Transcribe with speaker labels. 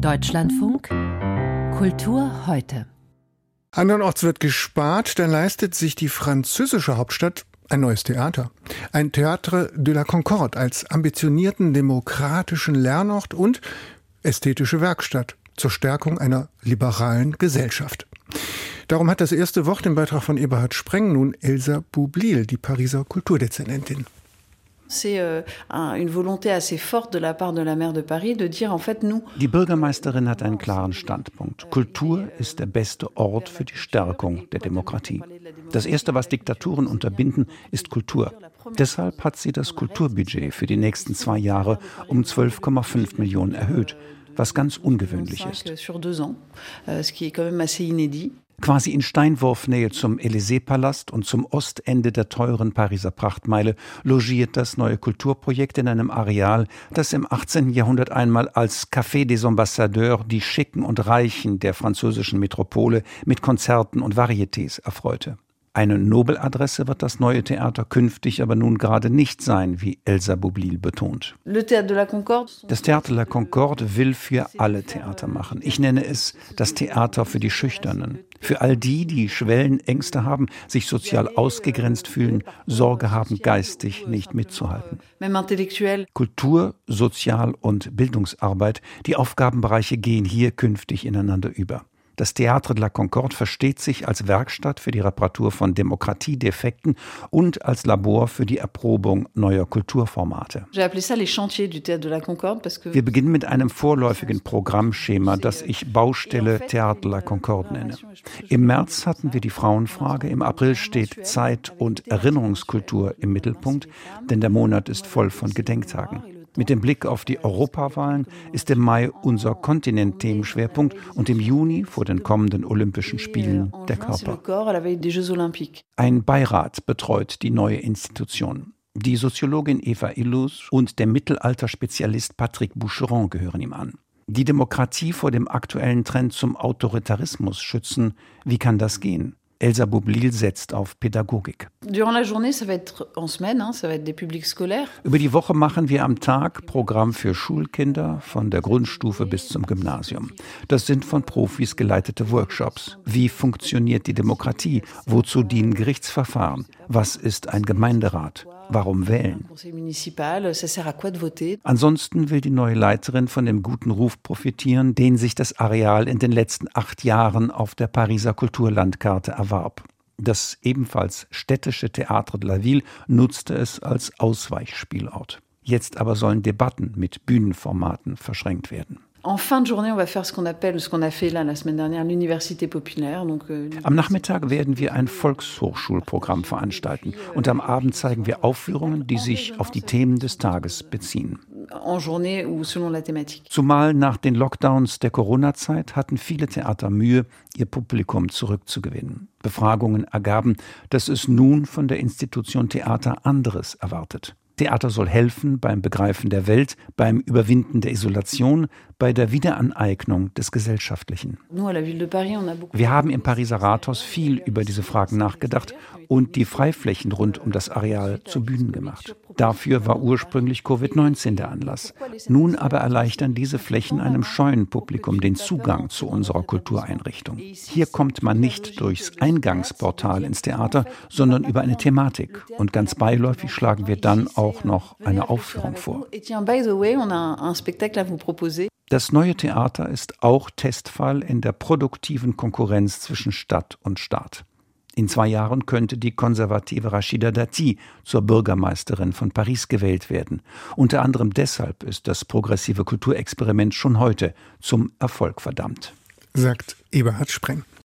Speaker 1: Deutschlandfunk Kultur heute.
Speaker 2: Andernorts wird gespart, dann leistet sich die französische Hauptstadt ein neues Theater. Ein Théâtre de la Concorde als ambitionierten demokratischen Lernort und ästhetische Werkstatt zur Stärkung einer liberalen Gesellschaft. Darum hat das erste Wort im Beitrag von Eberhard Spreng nun Elsa Boublil, die Pariser Kulturdezernentin.
Speaker 3: Die Bürgermeisterin hat einen klaren Standpunkt. Kultur ist der beste Ort für die Stärkung der Demokratie. Das Erste, was Diktaturen unterbinden, ist Kultur. Deshalb hat sie das Kulturbudget für die nächsten 2 Jahre um 12,5 Millionen erhöht, was ganz ungewöhnlich ist. Quasi in Steinwurfnähe zum Élysée-Palast und zum Ostende der teuren Pariser Prachtmeile logiert das neue Kulturprojekt in einem Areal, das im 18. Jahrhundert einmal als Café des Ambassadeurs die Schicken und Reichen der französischen Metropole mit Konzerten und Varietés erfreute. Eine Nobeladresse wird das neue Theater künftig aber nun gerade nicht sein, wie Elsa Boublil betont. Das Théâtre de la Concorde will für alle Theater machen. Ich nenne es das Theater für die Schüchternen. Für all die, die Schwellenängste haben, sich sozial ausgegrenzt fühlen, Sorge haben, geistig nicht mitzuhalten. Kultur, Sozial- und Bildungsarbeit, die Aufgabenbereiche gehen hier künftig ineinander über. Das Théâtre de la Concorde versteht sich als Werkstatt für die Reparatur von Demokratiedefekten und als Labor für die Erprobung neuer Kulturformate. Wir beginnen mit einem vorläufigen Programmschema, das ich Baustelle Théâtre de la Concorde nenne. Im März hatten wir die Frauenfrage, im April steht Zeit- und Erinnerungskultur im Mittelpunkt, denn der Monat ist voll von Gedenktagen. Mit dem Blick auf die Europawahlen ist im Mai unser Kontinent-Themenschwerpunkt und im Juni vor den kommenden Olympischen Spielen der Körper. Ein Beirat betreut die neue Institution. Die Soziologin Eva Illus und der Mittelalterspezialist Patrick Boucheron gehören ihm an. Die Demokratie vor dem aktuellen Trend zum Autoritarismus schützen, wie kann das gehen? Elsa Boublil setzt auf Pädagogik. Über die Woche machen wir am Tag Programm für Schulkinder von der Grundstufe bis zum Gymnasium. Das sind von Profis geleitete Workshops. Wie funktioniert die Demokratie? Wozu dienen Gerichtsverfahren? Was ist ein Gemeinderat? Warum wählen? Ansonsten will die neue Leiterin von dem guten Ruf profitieren, den sich das Areal in den letzten 8 Jahren auf der Pariser Kulturlandkarte erwarb. Das ebenfalls städtische Théâtre de la Ville nutzte es als Ausweichspielort. Jetzt aber sollen Debatten mit Bühnenformaten verschränkt werden. Am Nachmittag werden wir ein Volkshochschulprogramm veranstalten und am Abend zeigen wir Aufführungen, die sich auf die Themen des Tages beziehen. Zumal nach den Lockdowns der Corona-Zeit hatten viele Theater Mühe, ihr Publikum zurückzugewinnen. Befragungen ergaben, dass es nun von der Institution Theater anderes erwartet. Theater soll helfen beim Begreifen der Welt, beim Überwinden der Isolation, bei der Wiederaneignung des Gesellschaftlichen. Wir haben im Pariser Rathaus viel über diese Fragen nachgedacht und die Freiflächen rund um das Areal zu Bühnen gemacht. Dafür war ursprünglich Covid-19 der Anlass. Nun aber erleichtern diese Flächen einem scheuen Publikum den Zugang zu unserer Kultureinrichtung. Hier kommt man nicht durchs Eingangsportal ins Theater, sondern über eine Thematik. Und ganz beiläufig schlagen wir dann auch noch eine Aufführung vor. Das neue Theater ist auch Testfall in der produktiven Konkurrenz zwischen Stadt und Staat. In 2 Jahren könnte die konservative Rachida Dati zur Bürgermeisterin von Paris gewählt werden. Unter anderem deshalb ist das progressive Kulturexperiment schon heute zum Erfolg verdammt.
Speaker 2: Sagt Eberhard Spreng.